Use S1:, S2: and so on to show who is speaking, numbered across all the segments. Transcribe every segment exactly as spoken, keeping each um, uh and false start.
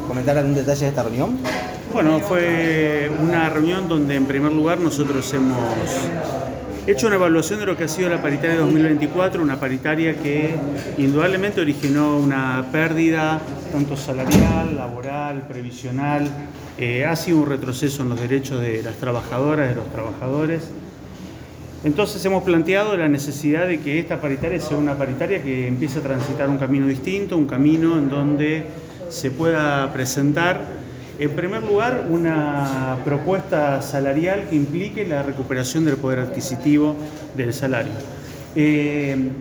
S1: comentar algún detalle de esta reunión?
S2: Bueno, fue una reunión donde en primer lugar nosotros hemos hecho una evaluación de lo que ha sido la paritaria dos mil veinticuatro, una paritaria que indudablemente originó una pérdida tanto salarial, laboral, previsional, eh, ha sido un retroceso en los derechos de las trabajadoras, de los trabajadores. Entonces hemos planteado la necesidad de que esta paritaria sea una paritaria que empiece a transitar un camino distinto, un camino en donde se pueda presentar, en primer lugar, una propuesta salarial que implique la recuperación del poder adquisitivo del salario. Eh,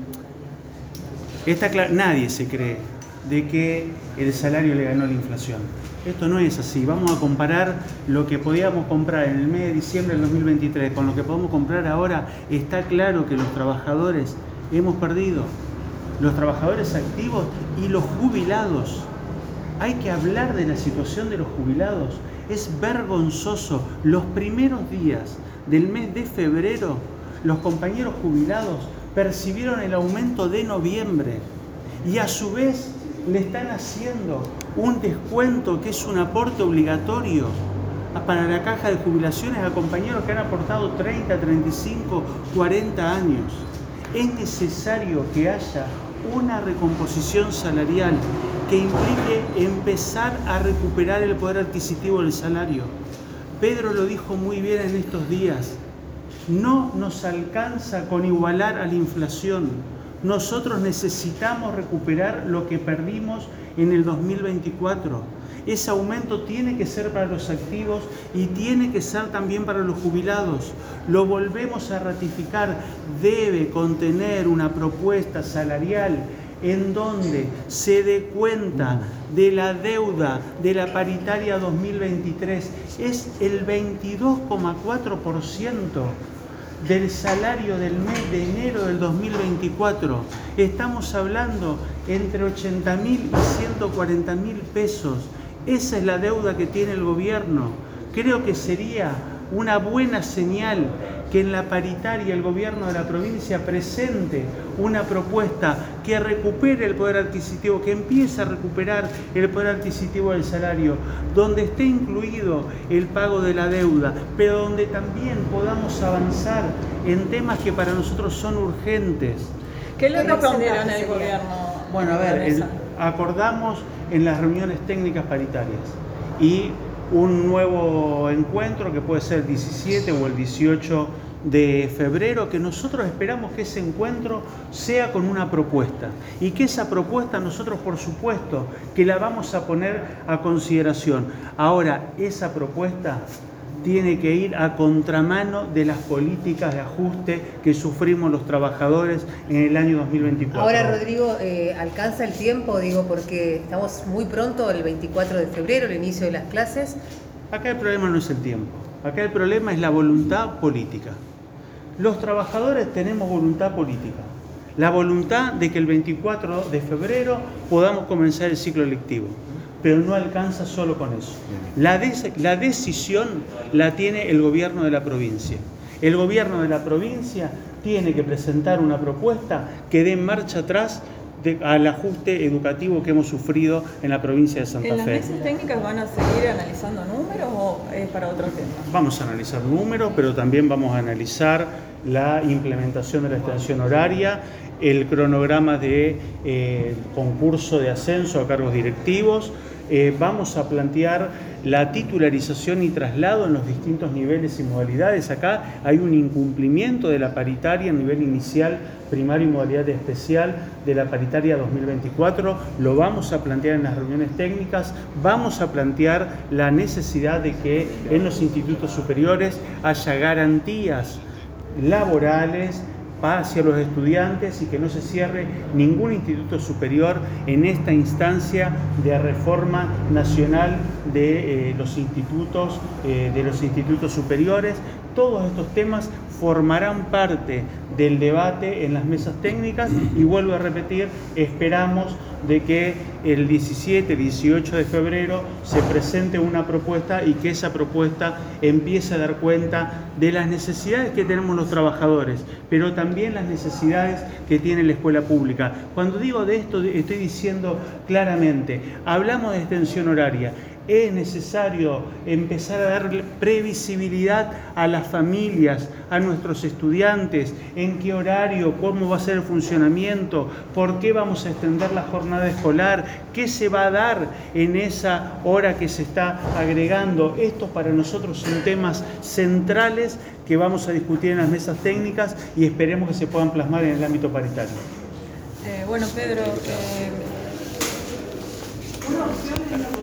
S2: está claro, nadie se cree de que el salario le ganó la inflación. Esto no es así. Vamos a comparar lo que podíamos comprar en el mes de diciembre del dos mil veintitrés con lo que podemos comprar ahora. Está claro que los trabajadores hemos perdido. Los trabajadores activos y los jubilados. Hay que hablar de la situación de los jubilados. Es vergonzoso. Los primeros días del mes de febrero, los compañeros jubilados percibieron el aumento de noviembre y a su vez le están haciendo un descuento que es un aporte obligatorio para la caja de jubilaciones a compañeros que han aportado treinta, treinta y cinco, cuarenta años. Es necesario que haya una recomposición salarial que implique empezar a recuperar el poder adquisitivo del salario. Pedro lo dijo muy bien en estos días. No nos alcanza con igualar a la inflación. Nosotros necesitamos recuperar lo que perdimos en el dos mil veinticuatro. Ese aumento tiene que ser para los activos y tiene que ser también para los jubilados. Lo volvemos a ratificar. Debe contener una propuesta salarial en donde se dé cuenta de la deuda de la paritaria dos mil veintitrés. Es el veintidós coma cuatro por ciento del salario del mes de enero del dos mil veinticuatro. Estamos hablando entre ochenta mil y ciento cuarenta mil pesos. Esa es la deuda que tiene el gobierno. Creo que sería una buena señal que en la paritaria el gobierno de la provincia presente una propuesta que recupere el poder adquisitivo, que empiece a recuperar el poder adquisitivo del salario, donde esté incluido el pago de la deuda, pero donde también podamos avanzar en temas que para nosotros son urgentes.
S3: ¿Qué le respondieron al gobierno?
S2: Bueno, a ver, el, acordamos en las reuniones técnicas paritarias y un nuevo encuentro que puede ser el diecisiete o el dieciocho de febrero, que nosotros esperamos que ese encuentro sea con una propuesta y que esa propuesta nosotros por supuesto que la vamos a poner a consideración. Ahora, esa propuesta tiene que ir a contramano de las políticas de ajuste que sufrimos los trabajadores en el año dos mil veinticuatro.
S4: Ahora, Rodrigo, eh, ¿alcanza el tiempo? Digo, porque estamos muy pronto, el veinticuatro de febrero, el inicio de las clases.
S2: Acá el problema no es el tiempo, acá el problema es la voluntad política. Los trabajadores tenemos voluntad política, la voluntad de que el veinticuatro de febrero podamos comenzar el ciclo lectivo. Pero no alcanza solo con eso. La, de- la decisión la tiene el gobierno de la provincia. El gobierno de la provincia tiene que presentar una propuesta que dé marcha atrás de, al ajuste educativo que hemos sufrido en la provincia de Santa
S3: ¿En las
S2: Fe.
S3: mesas técnicas van a seguir analizando números o es para otro tema?
S2: Vamos a analizar números, pero también vamos a analizar la implementación de la extensión horaria, el cronograma de eh, concurso de ascenso a cargos directivos. Eh, vamos a plantear la titularización y traslado en los distintos niveles y modalidades. Acá hay un incumplimiento de la paritaria a nivel inicial, primario y modalidad especial de la paritaria dos mil veinticuatro. Lo vamos a plantear en las reuniones técnicas. Vamos a plantear la necesidad de que en los institutos superiores haya garantías laborales hacia los estudiantes y que no se cierre ningún instituto superior en esta instancia de reforma nacional de eh, los institutos eh, de los institutos superiores. todos estos temas formarán parte del debate en las mesas técnicas y vuelvo a repetir, esperamos de que el diecisiete, dieciocho de febrero se presente una propuesta y que esa propuesta empiece a dar cuenta de las necesidades que tenemos los trabajadores, pero también las necesidades que tiene la escuela pública. Cuando digo de esto, estoy diciendo claramente, hablamos de extensión horaria. Es necesario empezar a dar previsibilidad a las familias, a nuestros estudiantes, en qué horario, cómo va a ser el funcionamiento, por qué vamos a extender la jornada escolar, qué se va a dar en esa hora que se está agregando. Estos para nosotros son temas centrales que vamos a discutir en las mesas técnicas y esperemos que se puedan plasmar en el ámbito paritario.
S3: Eh, bueno, Pedro, eh, una opción es